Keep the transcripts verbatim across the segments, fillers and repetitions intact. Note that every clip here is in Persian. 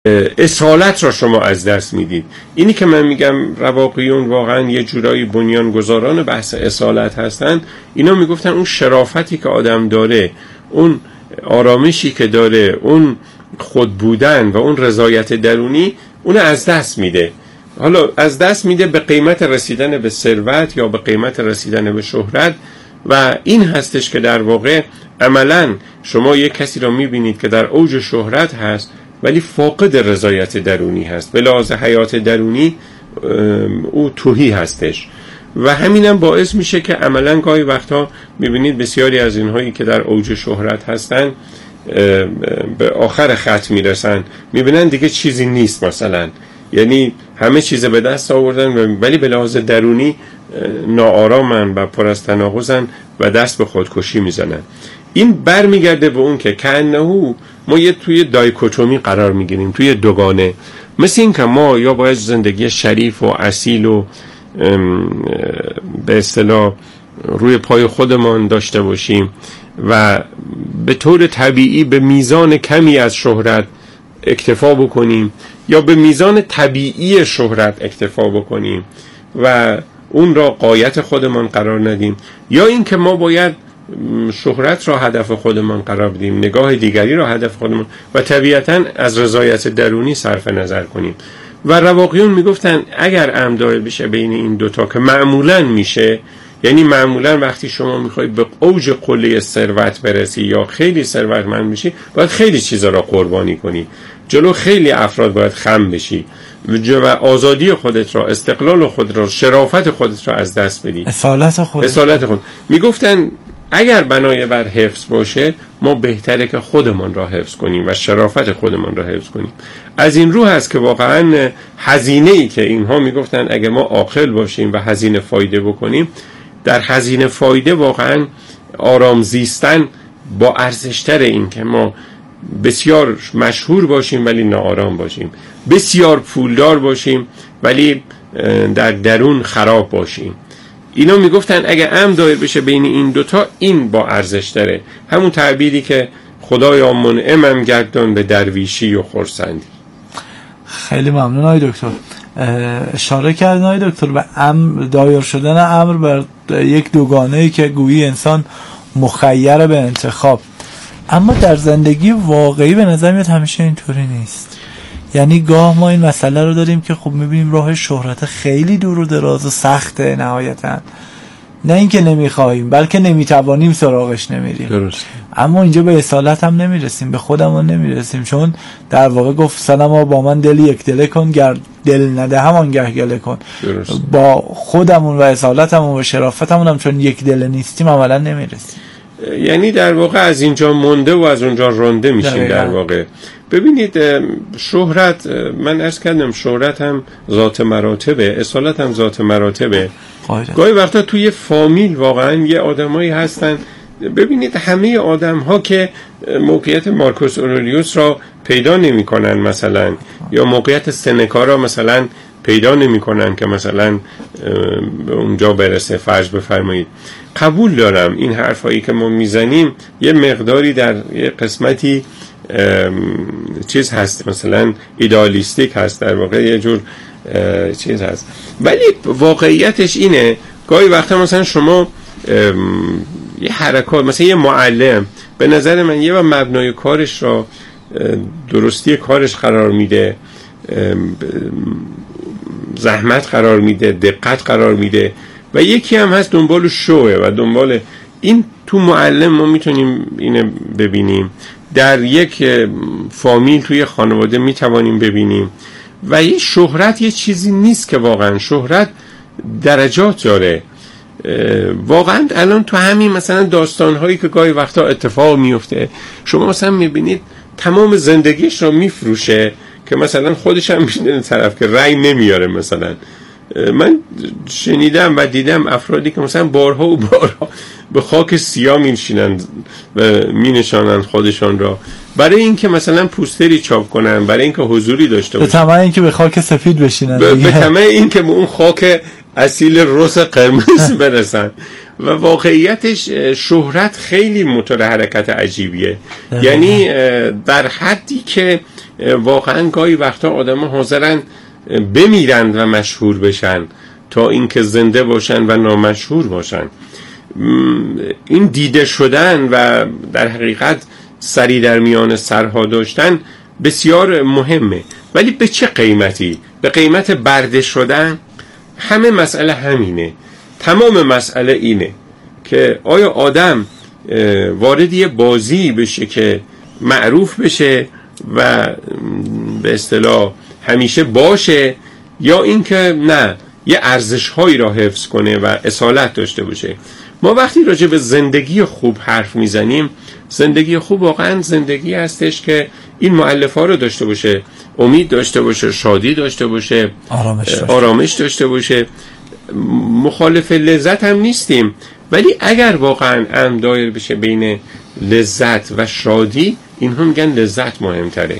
اصالت را شما از دست میدید. اینی که من میگم رواقیون واقعا یه جورایی بنیانگذاران بحث اصالت هستن، اینا میگفتن اون شرافتی که آدم داره، اون آرامشی که داره، اون خود بودن و اون رضایت درونی، اون از دست میده. حالا از دست میده به قیمت رسیدن به ثروت یا به قیمت رسیدن به شهرت، و این هستش که در واقع عملا شما یک کسی را میبینید که در اوج شهرت هست ولی فاقد رضایت درونی هست، به لحاظ حیات درونی او تهی هستش، و همینم باعث میشه که عملا گاهی وقتا میبینید بسیاری از اینهایی که در اوج شهرت هستن به آخر خط میرسن، میبینن دیگه چیزی نیست، مثلا یعنی همه چیز به دست آوردن ولی به لحاظ درونی ناآرامن و پر از تناقضن و دست به خودکشی میزنن. این بر میگرده به اون که کأنه ما یه توی دایکوتومی قرار میگیریم، توی دوگانه، مثل این که ما یا باید زندگی شریف و اصیل و به اصطلاح روی پای خودمان داشته باشیم و به طور طبیعی به میزان کمی از شهرت اکتفا بکنیم، یا به میزان طبیعی شهرت اکتفا بکنیم و اون را غایت خودمان قرار ندیم، یا این که ما باید شهرت را هدف خودمان قرار بدیم، نگاه دیگری را هدف خودمان و طبیعتاً از رضایت درونی صرف نظر کنیم. و رواقیون میگفتن اگر امر دایر بشه بین این دوتا که معمولاً میشه، یعنی معمولاً وقتی شما میخوای به اوج قله ثروت برسی یا خیلی ثروتمند بشی، باید خیلی چیزا را قربانی کنی، جلو خیلی افراد باید خم بشی و آزادی خودت را، استقلال خودت را، شرافت خودت را از دست بدی، اصالت خودت. اصالت خود. میگفتن اگر بنای بر حفظ باشه، ما بهتره که خودمان را حفظ کنیم و شرافت خودمان را حفظ کنیم. از این رو هست که واقعا هزینه‌ای که اینها میگفتن اگه ما عاقل باشیم و هزینه فایده بکنیم، در هزینه فایده واقعا آرام زیستن با ارزشتر این که ما بسیار مشهور باشیم ولی ناآرام باشیم، بسیار پولدار باشیم ولی در درون خراب باشیم. اینا میگفتن اگه امر دایر بشه بین این دوتا، این با ارزش داره. همون تعبیری که خدایا منعمم گردان به درویشی و خرسندی. خیلی ممنون آقای دکتر. اشاره کردن آقای دکتر به امر دایر شدن امر بر یک دوگانه‌ای که گویی انسان مخیر به انتخاب، اما در زندگی واقعی به نظر میاد همیشه اینطوری نیست. یعنی گاه ما این مسئله رو داریم که خب میبینیم راه شهرت خیلی دور و دراز و سخته نهایتاً، نه اینکه نمیخوایم بلکه نمیتوانیم سراغش نمیریم. درست. اما اینجا به اصالت هم نمیرسیم، به خودمون نمیرسیم، چون در واقع گفت صنما با من دل یک دله کن، گر دل نده همان گه گله کن. درست. با خودمون و اصالتمون و شرافتمون هم چون یک دله نیستیم عملا نمیرسیم. یعنی در واقع از اینجا مونده و از اونجا رونده میشیم در واقع. ببینید شهرت، من عرض کردم شهرت هم ذات مراتبه، اصالت هم ذات مراتبه. گاهی وقتا توی فامیل واقعا یه آدمایی هستن، ببینید همه آدم ها که موقعیت مارکوس اورلیوس را پیدا نمی کنن مثلا، یا موقعیت سنکا را مثلا پیدا نمی کنن که مثلا اونجا برسه. فرض بفرمایید قبول دارم این حرفایی که ما میزنیم یه مقداری در یه قسمتی چیز هست، مثلا ایدالیستیک هست، در واقع یه جور چیز هست، ولی واقعیتش اینه گاهی وقتا مثلا شما یه حرکات، مثلا یه معلم به نظر من یه و مبنای کارش را درستی کارش قرار میده، زحمت قرار میده، دقت قرار میده، و یکی هم هست دنبال شوه و دنبال این. تو معلم ما میتونیم اینو ببینیم، در یک فامیل توی خانواده میتوانیم ببینیم، و این شهرت یه چیزی نیست که واقعا شهرت درجات داره. واقعا الان تو همین مثلا داستانهایی که گاهی وقتا اتفاق میفته، شما مثلا میبینید تمام زندگیش رو میفروشه که مثلا خودش هم میشینه طرف که رأی نمیاره. مثلا من شنیدم و دیدم افرادی که مثلا بارها و بارها به خاک سیاه میشینن و مینشانن خودشان را برای اینکه مثلا پوستری چاپ کنن، برای اینکه حضوری داشته باشن، به طمع اینکه به خاک سفید بشینن، به طمع اینکه به اون خاک اصیل رس قرمز برسن. و واقعیتش شهرت خیلی موتور حرکت عجیبیه. یعنی در حدی که واقعا گاهی وقتا آدم ها حاضرن بمیرن و مشهور بشن تا اینکه زنده باشن و نامشهور باشن. این دیده شدن و در حقیقت سری در میان سرها داشتن بسیار مهمه، ولی به چه قیمتی؟ به قیمت برده شدن؟ همه مسئله همینه. تمام مسئله اینه که آیا آدم وارد یه بازی بشه که معروف بشه و به اصطلاح همیشه باشه، یا اینکه نه یه ارزش هایی را حفظ کنه و اصالت داشته باشه. ما وقتی راجع به زندگی خوب حرف میزنیم، زندگی خوب واقعا زندگی هستش که این مؤلفه ها رو داشته باشه، امید داشته باشه، شادی داشته باشه، آرامش داشته, آرامش داشته باشه. مخالف لذت هم نیستیم، ولی اگر واقعا هم دایر بشه بین لذت و شادی، این هم میگن لذت مهمتره.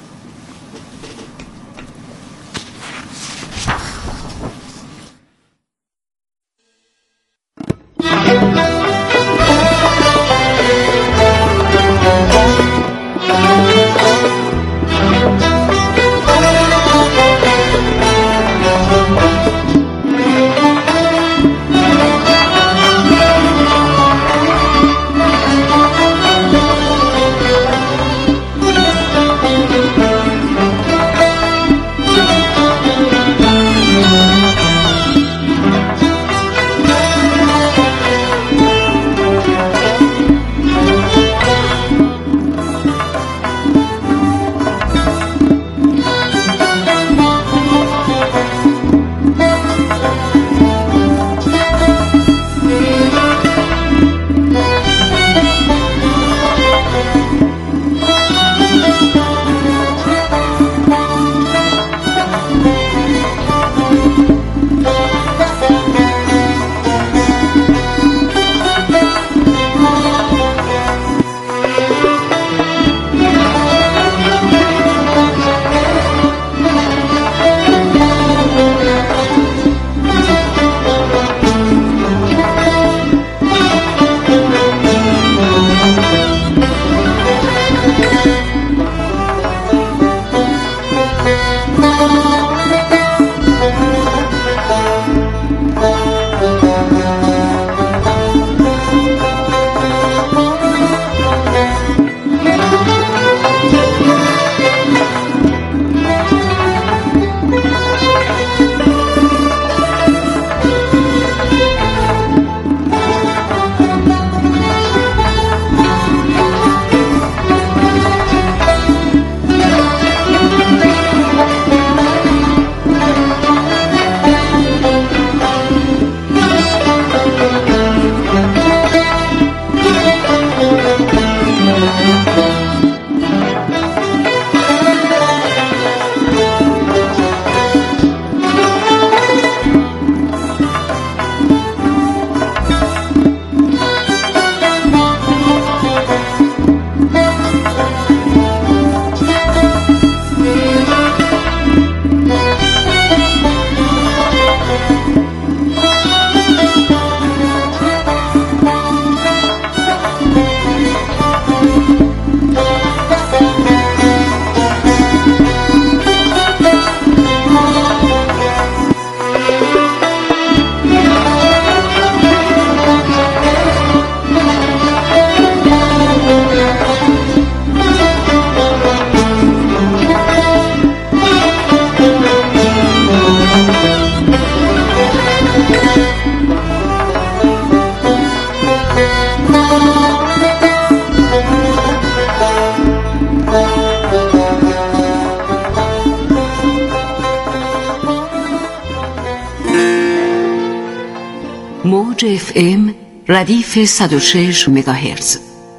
موج اف ام ردیف صد و شش مگاهرتز.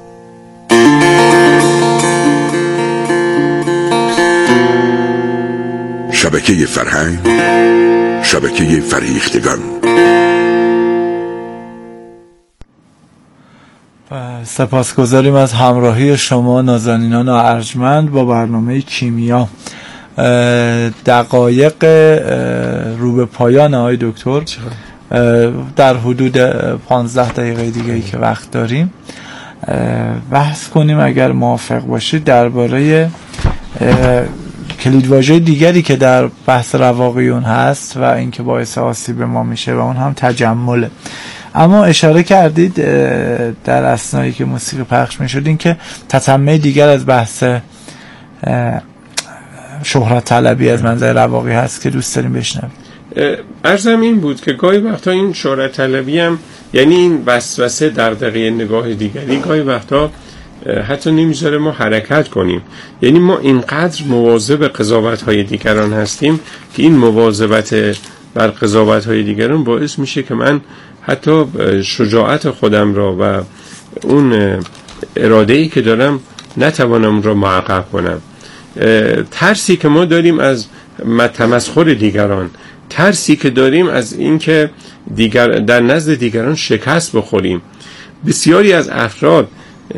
شبکه فرهنگ، شبکه فرهیختگان. سپاسگزاریم از همراهی شما نازنینان ارجمند با برنامه کیمیا. دقایق رو به پایان آقای دکتر در حدود پانزده دقیقه دیگه ای که وقت داریم بحث کنیم اگر موافق باشید درباره کلیدواژه دیگری که در بحث رواقیون هست و اینکه باعث آسیب ما میشه و اون هم تجمله. اما اشاره کردید در اثنایی که موسیقی پخش میشد این که تتمه دیگر از بحث شهرت طلبی از منظر رواقی هست که دوست داریم بشنویم. عرضم این بود که گاهی وقتا این شهرت طلبی هم یعنی این وسوسه دغدغه نگاه دیگری گاهی وقتا حتی نمیذاره ما حرکت کنیم. یعنی ما اینقدر مواظب قضاوت‌های دیگران هستیم که این مواظبت بر قضاوت‌های دیگران باعث میشه که من حتی شجاعت خودم را و اون اراده‌ای که دارم نتوانم را محقق کنم. ترسی که ما داریم از تمسخر دیگران، ترسی که داریم از اینکه دیگر در نزد دیگران شکست بخوریم. بسیاری از افراد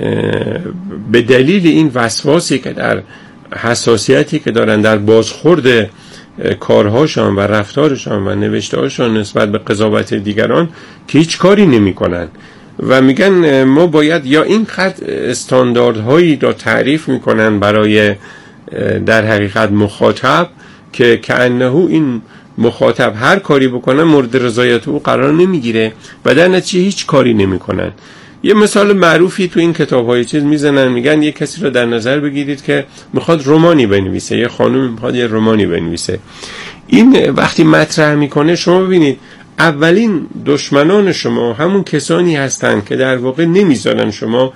به دلیل این وسواسی که در حساسیتی که دارن در بازخورد کارهاشان و رفتارشان و نوشتهاشان نسبت به قضاوت دیگران که هیچ کاری نمی کنن و میگن ما باید یا این خط استانداردهایی را تعریف میکنن برای در حقیقت مخاطب که کأنه این مخاطب هر کاری بکنن مورد رضایت او قرار نمیگیره و در نتیجه هیچ کاری نمیکنن. یه مثال معروفی تو این کتاب‌های چیز میزنن، میگن یه کسی رو در نظر بگیرید که میخواد رمانی بنویسه، یه خانم میخواد یه رمانی بنویسه. این وقتی مطرح میکنه شما ببینید اولین دشمنان شما همون کسانی هستن که در واقع نمیذارن شما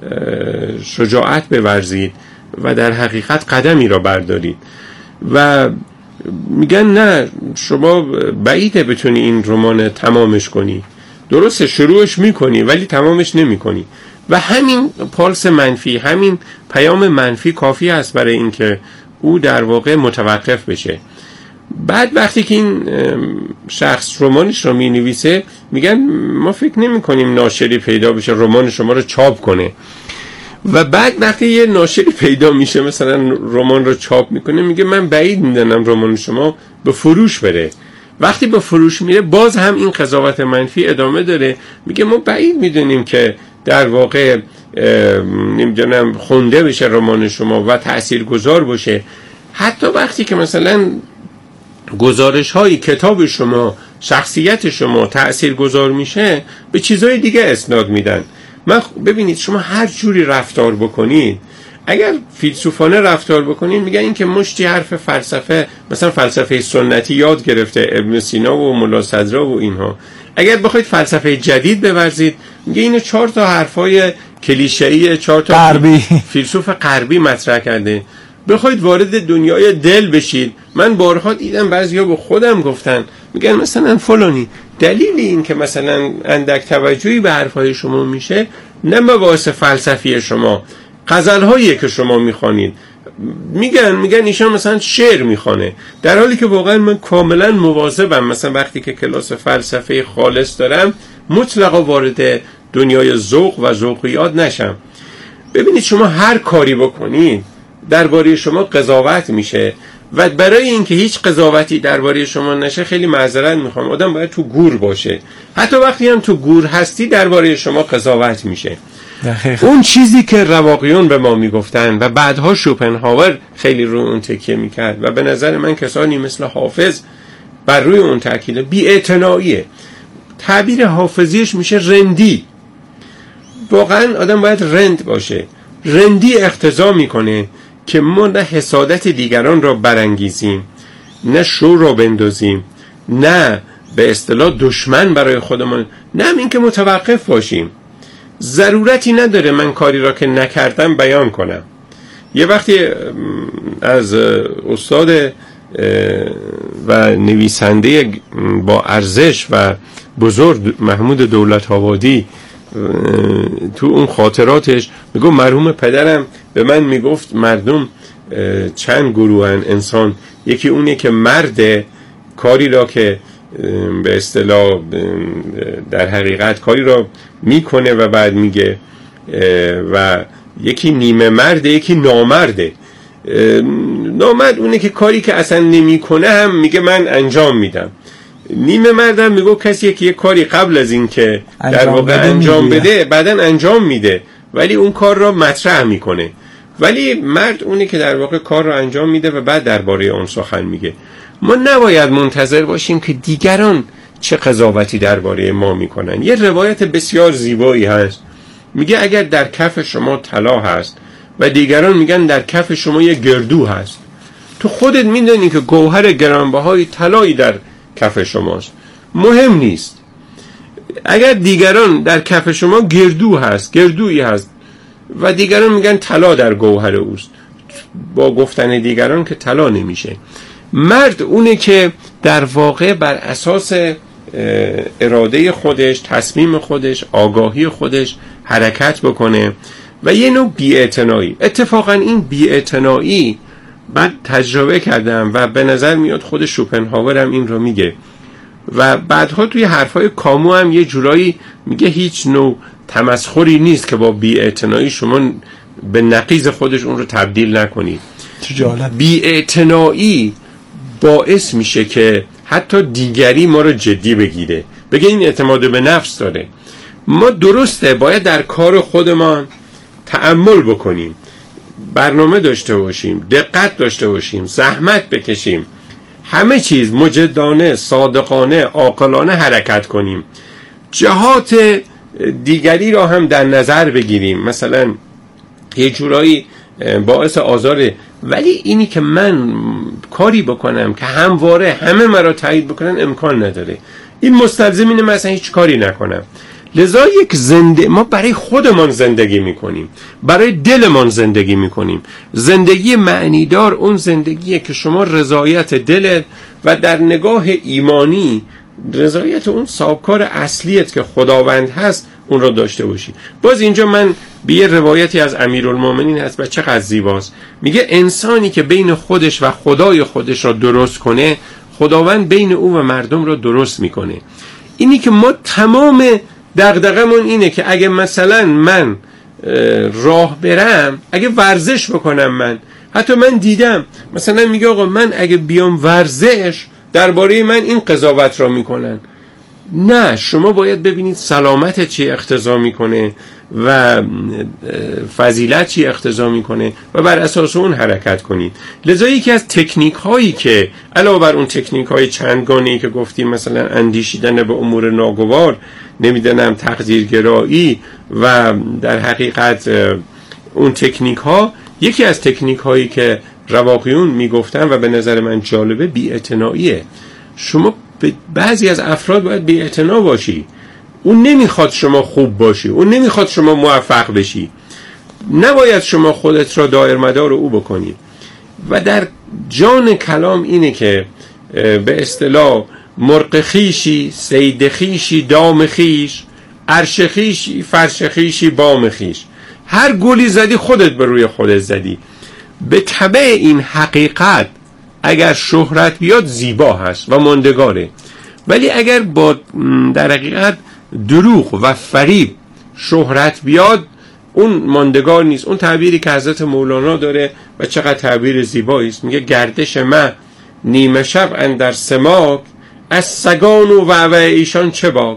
شجاعت بورزید و در حقیقت قدمی را بردارید و میگن نه شما بعیده بتونی این رمان تمامش کنی. درسته شروعش میکنی ولی تمامش نمیکنی و همین پالس منفی، همین پیام منفی کافی است برای اینکه او در واقع متوقف بشه. بعد وقتی که این شخص رمانش رو مینویسه میگن ما فکر نمی کنیم ناشری پیدا بشه رمان شما رو چاپ کنه و بعد وقتی یه ناشری پیدا میشه مثلا رمان رو چاپ میکنه میگه من بعید میدونم رمان شما به فروش بره. وقتی به فروش میره باز هم این قضاوت منفی ادامه داره، میگه ما بعید میدونیم که در واقع نمیدونم خونده بشه رمان شما و تاثیرگذار باشه. حتی وقتی که مثلا گزارش های کتاب شما، شخصیت شما تاثیرگذار میشه به چیزهای دیگه اسناد میدن. من ببینید شما هر جوری رفتار بکنید، اگر فیلسوفانه رفتار بکنید میگن این که مشتی حرف فلسفه مثلا فلسفه سنتی یاد گرفته ابن سینا و ملا صدرا و اینها، اگر بخواید فلسفه جدید بورزید میگه اینو چهار تا حرفای کلیشه‌ای چهار تا غربی فیلسوف غربی مطرح کرده، بخواید وارد دنیای دل بشید. من بارها دیدم بعضیا به خودم گفتن میگن مثلا فلانی دلیل این که مثلا اندک توجهی به حرفای شما میشه نه مباحث فلسفی شما، غزل‌هایی که شما میخوانید. میگن میگن ایشان مثلا شعر میخوانه، در حالی که واقعا من کاملا مواظبم مثلا وقتی که کلاس فلسفه خالص دارم مطلقا وارد دنیای ذوق و ذوقیات نشم. ببینید شما هر کاری بکنید درباره شما قضاوت میشه و برای اینکه هیچ قضاوتی درباره شما نشه خیلی معذرت میخوام آدم باید تو گور باشه. حتی وقتی هم تو گور هستی درباره شما قضاوت میشه. دقیقا. اون چیزی که رواقیون به ما میگفتن و بعدها شوپنهاور خیلی روی اون تکیه میکرد و به نظر من کسانی مثل حافظ بر روی اون تاکید بی‌اعتناییه. تعبیر حافظیش میشه رندی. واقعا آدم باید رند باشه. رندی اقتضا میکنه که ما نه حسادت دیگران را برانگیزیم، نه شور را بندازیم، نه به اصطلاح دشمن برای خودمان، نه این که متوقف باشیم. ضرورتی نداره من کاری را که نکردم بیان کنم. یه وقتی از استاد و نویسنده با ارزش و بزرگ محمود دولت‌آبادی تو اون خاطراتش میگو مرحوم پدرم به من میگفت مردم چند گروهن انسان، یکی اونه که مرد کاری را که به اصطلاح در حقیقت کاری را میکنه و بعد میگه و یکی نیمه مرده یکی نامرده. نامرد اونه که کاری که اصلا نمیکنه هم میگه من انجام میدم. نیمه مردم میگو کسی که یه کاری قبل از این که در واقع انجام بده بعدن انجام میده ولی اون کار را مطرح میکنه، ولی مرد اونی که در واقع کار را انجام میده و بعد درباره اون سخن میگه. ما نباید منتظر باشیم که دیگران چه قضاوتی درباره ما میکنن. یه روایت بسیار زیبایی هست، میگه اگر در کف شما طلا هست و دیگران میگن در کف شما یه گردو هست، تو خودت میدونی که گوهر گرانبهای طلایی در کف شماست، مهم نیست. اگر دیگران در کف شما گردو هست، گردویی هست و دیگران میگن طلا در گوهر اوست، با گفتن دیگران که طلا نمیشه. مرد اونه که در واقع بر اساس اراده خودش، تصمیم خودش، آگاهی خودش حرکت بکنه و یه نوع بی‌اعتنایی. اتفاقا این بی‌اعتنایی من تجربه کردم و به نظر میاد خود شوپنهاور هم این رو میگه و بعدها توی حرفای کامو هم یه جورایی میگه هیچ نوع تمسخری نیست که با بی‌اعتنایی شما به نقیض خودش اون رو تبدیل نکنید. بی‌اعتنایی باعث میشه که حتی دیگری ما رو جدی بگیره، بگه این اعتماد به نفس داره. ما درسته باید در کار خودمان تأمل بکنیم، برنامه داشته باشیم، دقت داشته باشیم، زحمت بکشیم، همه چیز مجدانه، صادقانه، عاقلانه حرکت کنیم، جهات دیگری را هم در نظر بگیریم، مثلا یه جورایی باعث آزاره، ولی اینی که من کاری بکنم که همواره همه مرا تایید بکنن امکان نداره. این مستلزم اینه مثلا هیچ کاری نکنم. لذا یک زنده ما برای خودمان زندگی میکنیم، برای دلمان زندگی میکنیم. زندگی معنیدار اون زندگیه که شما رضایت دلت و در نگاه ایمانی رضایت اون سابکار اصلیت که خداوند هست اون رو داشته باشی. باز اینجا من به یه روایتی از امیرالمومنین هست و چقدر زیباست. میگه انسانی که بین خودش و خدای خودش را درست کنه، خداوند بین او و مردم را درست میکنه. اینی که ما تمام دغدغمون اینه که اگه مثلا من راه برم، اگه ورزش بکنم، من حتی من دیدم مثلا میگه آقا من اگه بیام ورزش درباره من این قضاوت را میکنن. نه، شما باید ببینید سلامت چی اقتضا میکنه و فضیلت چی اقتضا میکنه و بر اساس اون حرکت کنید. لذا یکی از تکنیک هایی که علاوه بر اون تکنیک های چندگانه‌ای که گفتیم، مثلا اندیشیدن به امور ناگوار، نمیدونم تقدیرگرایی و در حقیقت اون تکنیک ها، یکی از تکنیک هایی که رواقیون میگفتن و به نظر من جالبه بی‌اعتناییه. شما به بعضی از افراد باید بی‌اعتنا باشی. اون نمیخواد شما خوب باشی، اون نمیخواد شما موفق بشی. نباید شما خودت را دایر مدار او بکنی. و در جان کلام اینه که به اصطلاح مرغ خیشی، صید خیشی، دام خیش، عرش خیشی، فرش خیشی، بام خیش. هر گلی زدی خودت به روی خودت زدی. به تبع این حقیقت اگر شهرت بیاد زیبا هست و ماندگاره، ولی اگر با در حقیقت دروغ و فریب شهرت بیاد اون ماندگار نیست. اون تعبیری که حضرت مولانا داره و چقدر تعبیر زیبایی است، میگه گردش مه نیمه شب اندر سماک، از سگان و وعوه ایشان چه باک.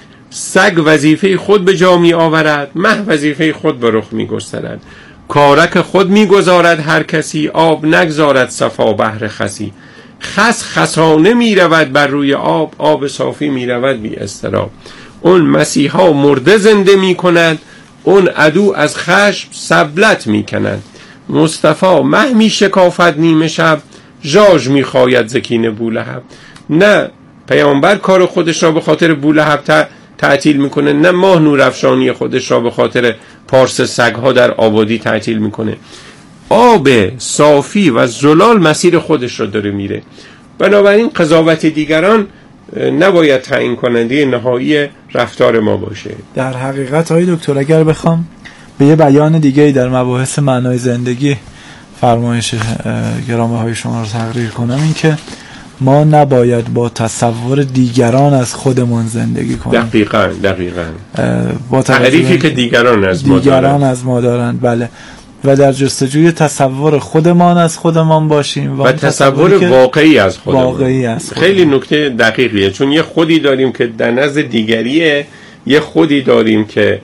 سگ وظیفه خود به جا می آورد، مه وظیفه خود به رخ می گسترد. کارک خود می گذارد هر کسی، آب نگذارد صفا بحر خسی. خس خسانه می رود بر روی آب، آب صافی می رود بی اضطراب. اون مسیحا مرده زنده می کند، اون عدو از خشم سبلت می کند. مصطفی مه می شکافد نیمه شب، ژاژ می خواید زکین بولهب. نه پیامبر کار خودش را به خاطر بولهب تعطیل میکنه، نه ماه نورافشانی خودش را به خاطر پارس سگها در آبادی تعطیل میکنه. آب صافی و زلال مسیر خودش را داره میره. بنابراین قضاوت دیگران نباید تعیین کننده نهایی رفتار ما باشه. در حقیقت های دکتر اگر بخوام به یه بیان دیگه در مباحث معنای زندگی فرمایش گرامی های شما رو تقریر کنم، این که ما نباید با تصور دیگران از خودمان زندگی کنیم. دقیقاً دقیقاً با تعریفی که دیگران از ما دیگران دارند. از ما دارند بله. و در جستجوی تصور خودمان از خودمان باشیم و, و تصور واقعی از خودمان. واقعی از خودمان. خیلی نکته دقیقیه، چون یه خودی داریم که در نزد دیگریه، یه خودی داریم که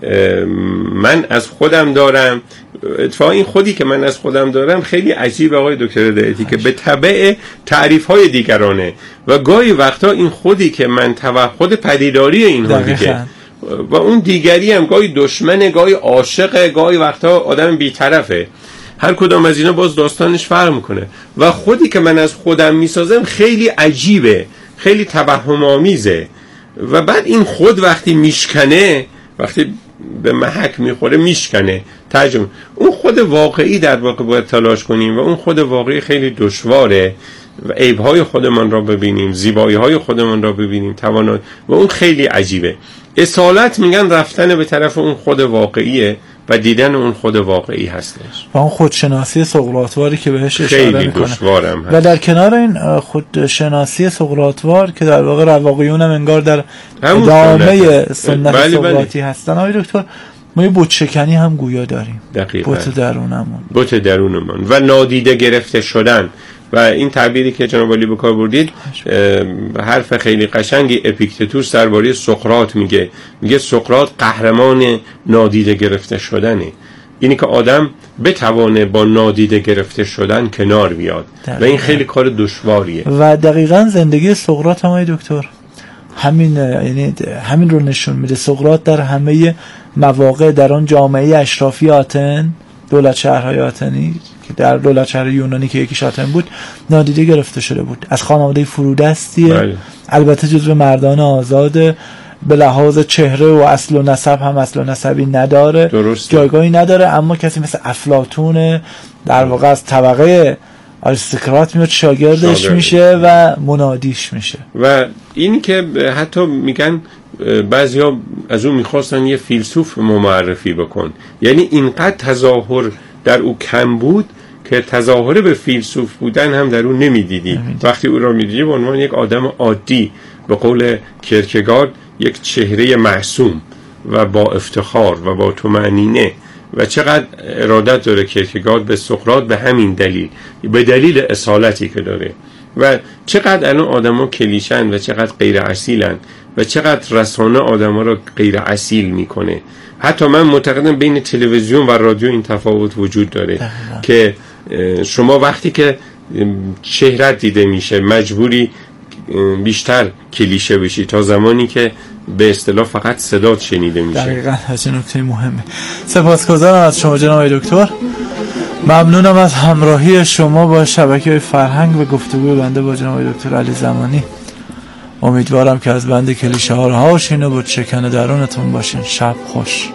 من از خودم دارم. اتفاقا این خودی که من از خودم دارم خیلی عجیبه آقای دکتر هدایتی که به تبع تعریف‌های دیگرانه و گاهی وقتا این خودی که من توهم پدیداری اینها دیگه و اون دیگری هم گاهی دشمنه، گاهی عاشقه، گاهی وقتا آدم بی‌طرفه. هر کدام از اینا باز داستانش فرق میکنه و خودی که من از خودم میسازم خیلی عجیبه، خیلی توهم آمیزه و بعد این خود وقتی میشکنه، وقتی به محک میخوره میشکنه ترجمه. اون خود واقعی در واقع باید تلاش کنیم و اون خود واقعی خیلی دشواره و عیب‌های خودمان را ببینیم، زیبایی‌های خودمان را ببینیم، توانایی و اون خیلی عجیبه. اصالت میگن رفتن به طرف اون خود واقعیه و دیدن اون خود واقعی هستش و اون خودشناسی سقراطواری که بهش اشاره میکنه. خیلی دشوارم هست. و در کنار این خودشناسی سقراطوار که در واقع رواقیون هم انگار در ادامه سنت سقراطی هستن، آقای دکتر ما یه بتشکنی هم گویا داریم. دقیقاً. بت درونمون. بت درونمون و نادیده گرفته شدن و این تعبیری که جناب عالی به کار بردید حرف خیلی قشنگی اپیکتتوس درباره سقراط میگه. میگه سقراط قهرمان نادیده گرفته شدنه. اینی که آدم بتوانه با نادیده گرفته شدن کنار بیاد دقیقا. و این خیلی کار دشواریه و دقیقاً زندگی سقراط هم آقای دکتر همین یعنی همین رو نشون میده. سقراط در همه مواقع در آن جامعه اشرافی آتن، دولت شهرهای آتنی که در دولت شهر یونانی که یکیش آتن بود، نادیده گرفته شده بود. از خانواده فرودستیه بله. البته جزو مردان آزاده، به لحاظ چهره و اصل و نسب هم اصل و نسبی نداره، درسته. جایگاهی نداره، اما کسی مثل افلاطون در واقع از طبقه آریستوکرات میاد شاگردش شاگرد. میشه و منادیش میشه. و این که حتی میگن بعضیا از اون میخواستن یه فیلسوف معرفی بکن، یعنی اینقدر تظاهر در او کم بود که تظاهر به فیلسوف بودن هم در اون نمیدیدی. وقتی او را میدیدی به عنوان یک آدم عادی، به قول کیرکگارد یک چهره معصوم و با افتخار و با طمأنینه. و چقدر ارادت داره کیرکگارد به سقراط به همین دلیل، به دلیل اصالتی که داره و چقدر الان آدما کلیشن و چقدر غیر اصیلن و چقدر رسانه آدما رو غیر اصیل میکنه. حتی من معتقدم بین تلویزیون و رادیو این تفاوت وجود داره دهلا. که شما وقتی که چهرت دیده میشه مجبوری بیشتر کلیشه بشی تا زمانی که به اصطلاح فقط صدات شنیده میشه. دقیقاً هست نکته مهمه. سپاسگزارم از شما جناب آقای دکتر. ممنونم از همراهی شما با شبکه فرهنگ و گفتگوی بنده با جناب آقای دکتر علی زمانی. امیدوارم که از بنده کلیشه ها رها باشین و بتشکن درونتون باشین. شب خوش.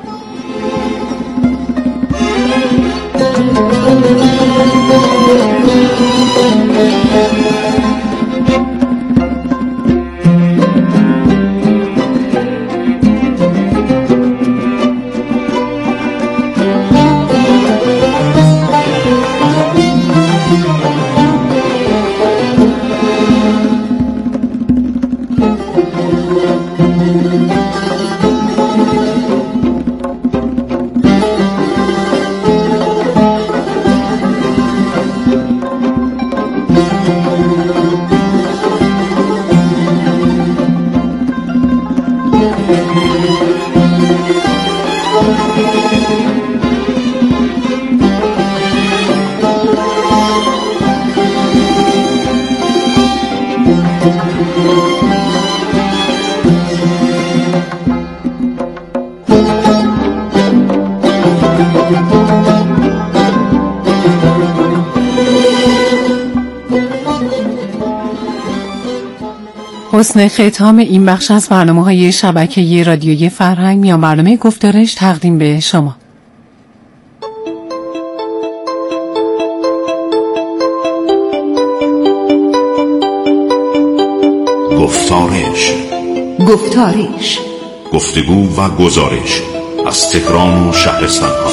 حسن ختام این بخش از برنامه‌های شبکه رادیویی فرهنگ میان برنامه گفتارش تقدیم به شما. گفتارش گفتارش گفتگو و گزارش از تهران و شهرستان‌ها.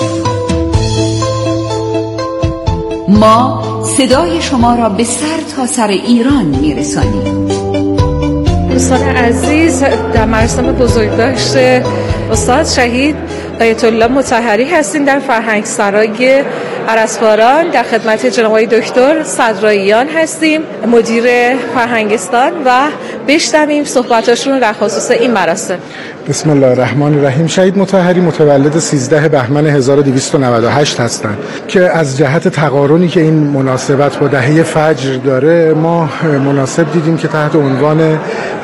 ما صدای شما را به سر تا سر ایران میرسانیم. دوستان عزیز، در مراسم بزرگداشت استاد شهید آیت الله مطهری هستیم در فرهنگ سرای ارسباران. در خدمت جناب آقای دکتر صدراییان هستیم، مدیر فرهنگستان، و بشنویم صحبتاشون در خصوص این مراسم. بسم الله الرحمن الرحیم. شهید مطهری متولد سیزده بهمن هزار و دویست و نود و هشت هستند که از جهت تقارنی که این مناسبت با دهه فجر داره، ما مناسب دیدیم که تحت عنوان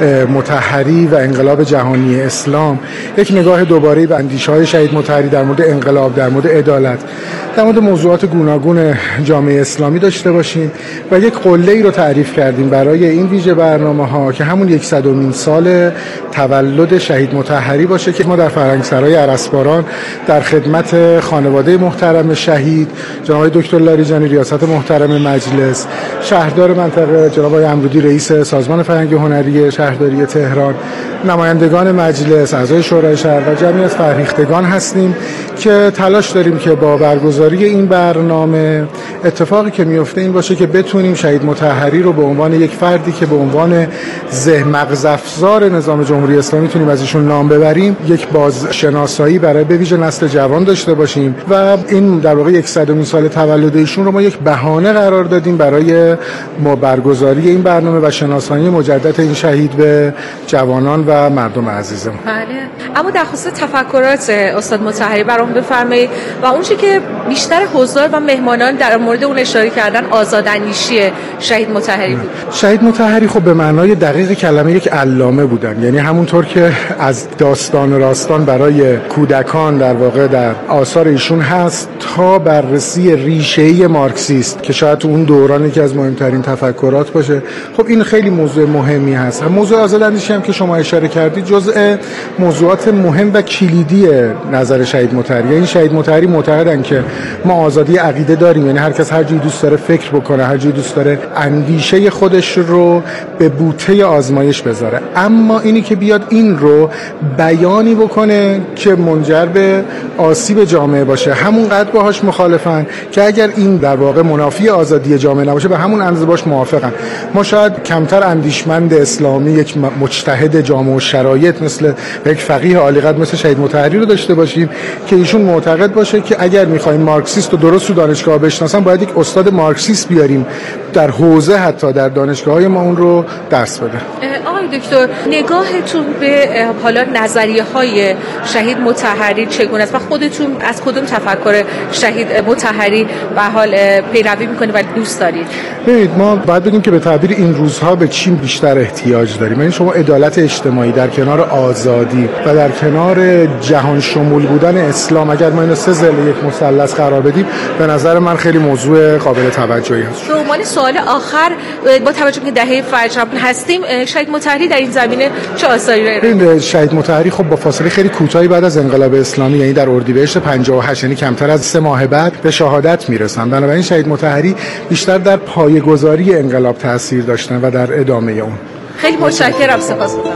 مطهری و انقلاب جهانی اسلام یک نگاه دوباره به اندیشه‌های شهید مطهری در مورد انقلاب، در مورد عدالت، در مورد موضوعات گوناگون جامعه اسلامی داشته باشیم و یک قله‌ای رو تعریف کردیم برای این ویژه برنامه‌ها که همون صدمین سال تولد شهید مطهری باشه که ما در فرهنگ سرای ارسباران در خدمت خانواده محترم شهید جناب دکتر لاریجانی، ریاست محترم مجلس، شهردار منطقه جناب آقای امرودی رئیس سازمان فرهنگ هنری شهرداری تهران، نمایندگان مجلس، اعضای شورای شهر و جمعی از فرهیختگان هستیم که تلاش داریم که با برگزاری این برنامه اتفاقی که میفته این باشه که بتونیم شهید مطهری رو به عنوان یک فردی که به عنوان ذهن مغز افزار نظام جمهوری اسلامی میتونیم از ایشون نام ببریم، یک بازشناسایی برای به ویژه نسل جوان داشته باشیم و این در واقع صدمین سال تولد ایشون رو ما یک بهانه قرار دادیم برای برگزاری این برنامه و شناسایی مجدد این شهید به جوانان و مردم عزیزم. بله. اما در خصوص تفکرات استاد مطهری برام بفرمایید و اون چیزی که بیشتر حضار و مهمانان در مورد اون اشاره کردن آزاداندیشی شهید مطهری بود. شهید مطهری خب به معنای دقیق کلمه یک علامه بودن، یعنی همونطور که از داستان راستان برای کودکان در واقع در آثار ایشون هست تا بررسی ریشه‌ای مارکسیست که شاید اون دورانی که از مهمترین تفکرات باشه. خب این خیلی موضوع مهمی هست. موضوع آزاداندیشی هم که شما اشاره کردید جزء موضوعات مهم و کلیدی نظر شهید مطهری. این شهید مطهری معتقدن که ما آزادی عقیده داریم، یعنی هر کس هر جوری دوست داره فکر بکنه، هر جوری دوست داره اندیشه خودش رو به بوته آزمایش بذاره، اما اینی که بیاد این رو بیانی بکنه که منجر به آسیب جامعه باشه همونقدر باهاش مخالفن که اگر این در واقع منافی آزادی جامعه نباشه به همون اندازه باش موافقن. ما شاید کمتر اندیشمند اسلامی، یک مجتهد جامع و شرایط مثل یک فقیه عالیقدر مثل شهید مطهری رو داشته باشیم که ایشون معتقد باشه که اگر می‌خوایم مارکسیست رو درست تو دانشگاه بشناسن باید یک استاد مارکسیست بیاریم در حوزه حتی در دانشگاه‌های ما اون رو درس بده. آقای دکتر، نگاهتون به حالا نظریه‌های شهید مطهری چگونه است و خودتون از کدوم تفکر شهید مطهری به حال پیروی می‌کنید و دوست دارید؟ ببینید ما باید بگیم که به تعبیر این روزها به چی بیشتر احتیاج داریم. یعنی شما عدالت اجتماعی در کنار آزادی و در کنار جهان شمول بودن اسلام اگر ما اینو سه ضلع یک مثلث قرار بدیم به نظر من خیلی موضوع قابل توجهی هست. به عنوان سوال آخر با توجه به دهه فجر هستیم، شهید مطهری در این زمینه چه آثاری ارائه؟ شهید مطهری خب با فاصله خیلی کوتاهی بعد از انقلاب اسلامی، یعنی در اردیبهشت پنجاه و هشت، یعنی کمتر از سه ماه بعد به شهادت میرسن. بنابراین شهید مطهری بیشتر در پایه‌گذاری انقلاب تاثیر داشتن و در ادامه اون. خیلی متشکرم، سپاسگزارم.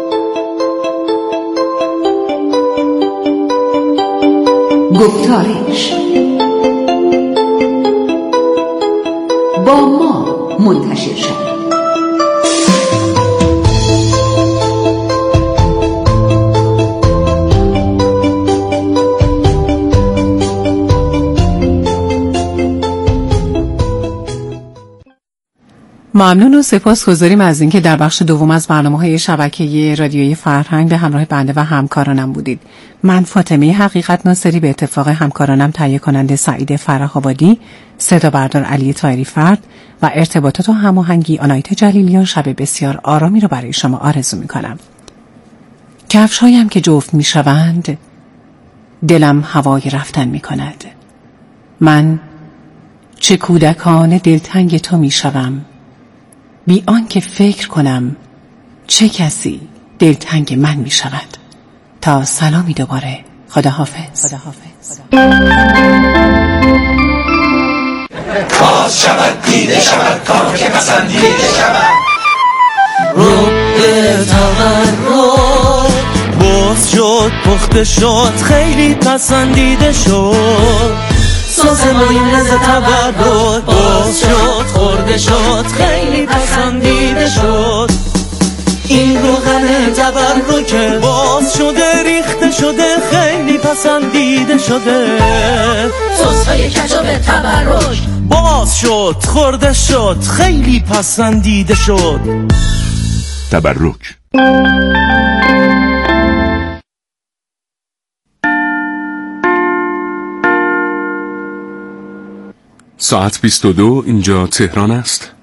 گفتارش با ما منتشر شد. ممنون و سپاسگزاریم از اینکه در بخش دوم از برنامه‌های شبکه رادیویی فرهنگ به همراه بنده و همکارانم بودید. من فاطمه حقیقت ناصری به اتفاق همکارانم تهیه کننده سعید فرح‌آبادی، صدا بردار علی طاهری فرد و ارتباطات و هماهنگی آنایت جلیلیان شب بسیار آرامی رو برای شما آرزو می‌کنم. کفش‌هایم که جفت می‌شوند، دلم هوای رفتن می‌کند. من چه کودکانه دلتنگ تو می‌شوم، بی آن که فکر کنم چه کسی دلتنگ من می شود. تا سلامی دوباره. خدا حافظ. خدا حافظ. باز شود دیده شود کار که پسندیده شود رو به تغرر باز شد پخته شد خیلی پسندیده شد سازمانی لذت تولد باز شد خورده شد خیلی پسندیده شد این روغن تبرک که باز شده ریخته شد شده خیلی پسندیده شده. سس‌های کجاب تبرک باز شد خورده شد خیلی پسندیده شد. تبرک. ساعت بیست و دو، اینجا تهران است.